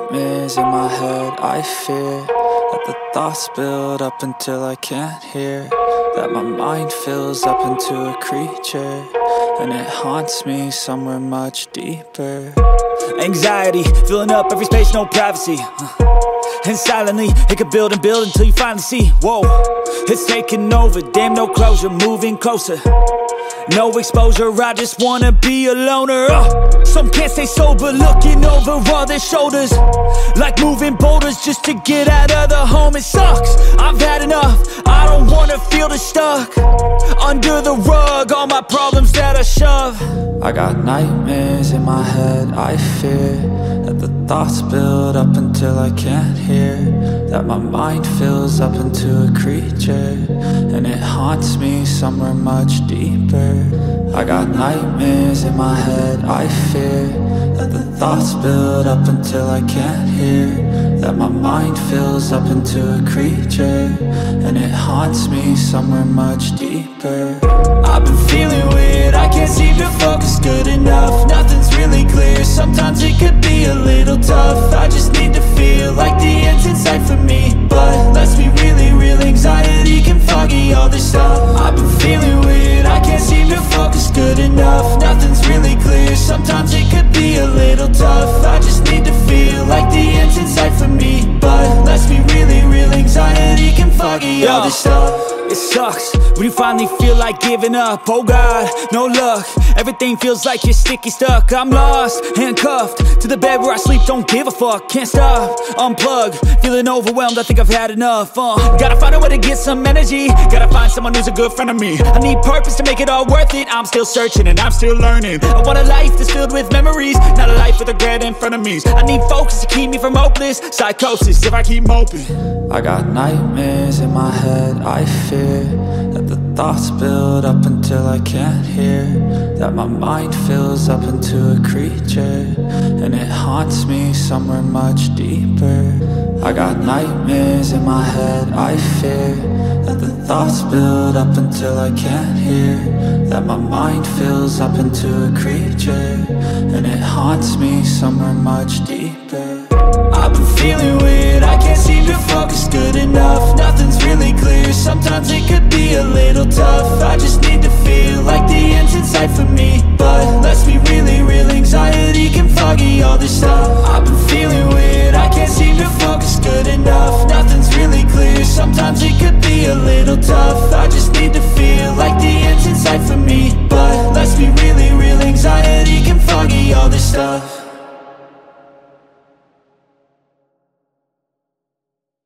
nightmares in my head. I fear that the thoughts build up until I can't hear, that my mind fills up into a creature, and it haunts me somewhere much deeper. Anxiety, filling up every space, no privacy. And silently, it could build and build until you finally see, whoa, it's taking over, damn, no closure, moving closer. No exposure, I just wanna be a loner. Some can't stay sober, looking over all their shoulders, like moving boulders just to get out of the home. It sucks, I've had enough, I don't wanna feel the stuck under the rug, all my problems that I shove. I got nightmares in my head. I fear that the thoughts build up until I can't hear, that my mind fills up into a creature, and it haunts me somewhere much deeper. I got nightmares in my head. I fear that the thoughts build up until I can't hear, that my mind fills up into a creature, and it haunts me somewhere much deeper. I've been feeling weird, I can't seem to focus good enough. Nothing's really clear, sometimes it could be a little tough. I just need to feel like the end's in sight for me, but let's be really real, anxiety can foggy all this stuff. I've been feeling weird, I can't seem to focus good enough. Nothing's really clear, sometimes it could be a little tough. I just need to feel like the end's in sight for me, but let's be really real, anxiety can foggy all this stuff. It sucks when you finally feel like giving up. Oh God, no luck, everything feels like you're sticky stuck. I'm lost, handcuffed to the bed where I sleep, don't give a fuck. Can't stop, unplug, feeling overwhelmed, I think I've had enough. Gotta find a way to get some energy, gotta find someone who's a good friend of me. I need purpose to make it all worth it, I'm still searching and I'm still learning. I want a life that's filled with memories, not a life with regret in front of me. I need focus to keep me from hopeless psychosis if I keep moping. I got nightmares in my head. I fear that the thoughts build up until I can't hear, that my mind fills up into a creature, and it haunts me somewhere much deeper. I got nightmares in my head. I fear that the thoughts build up until I can't hear, that my mind fills up into a creature, and it haunts me somewhere much deeper. I've been feeling weird, I can't seem to focus good enough. Nothing's really clear, sometimes it could be a little tough. I just need to feel like the end's in sight for me, but let's be really real, anxiety can foggy all this stuff. I've been feeling weird, I can't seem to focus good enough. Nothing's really clear, sometimes it could be a little tough. I just need to feel like the end's in sight for